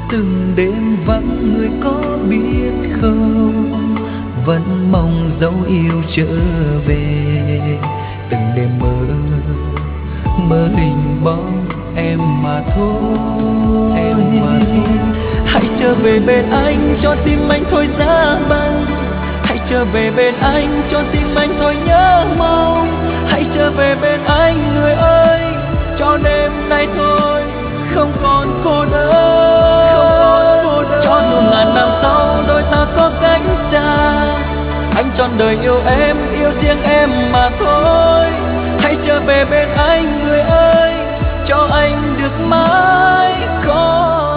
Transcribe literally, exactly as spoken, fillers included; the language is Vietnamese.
Từng đêm vắng người có biết không, vẫn mong dấu yêu trở về. Từng đêm mơ mơ hình bóng em mà thôi, em mà thôi. Hãy trở về bên anh cho tim anh thôi giá băng, hãy trở về bên anh cho tim anh thôi nhớ mong. Hãy trở về bên anh người ơi, cho đêm nay thôi không còn cô đơn. Cho dù ngàn năm sau đôi ta có cách xa, anh trọn đời yêu em, yêu riêng em mà thôi. Hãy trở về bên anh người ơi, cho anh được mãi có